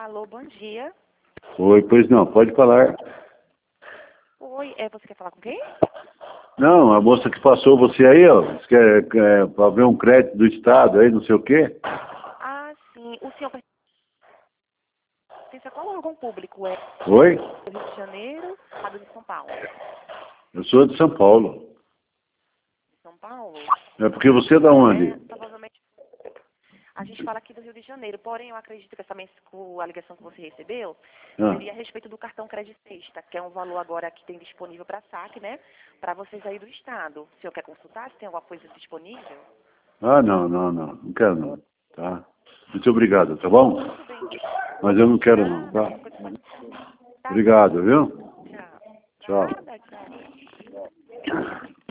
Alô, bom dia. Oi, pois não, pode falar. Oi, você quer falar com quem? Não, a moça que passou você aí, ó, você quer para ver um crédito do Estado aí, não sei o quê. Ah, sim. O senhor pertence a qual órgão público? É Oi? do Rio de Janeiro, Estado de São Paulo? Eu sou de São Paulo. São Paulo? É porque você é da onde? Provavelmente a gente fala aqui do Rio de Janeiro, porém eu acredito que a ligação que você recebeu seria a respeito do cartão Crédito Sexta, que é um valor agora que tem disponível para saque, né? Para vocês aí do Estado. O senhor quer consultar se tem alguma coisa disponível? Ah, não quero não, tá? Muito obrigado, tá bom? Tudo bem. Mas eu não quero não, tá? Tá Obrigado, bom. viu? Tchau. Tchau. Nada, tchau.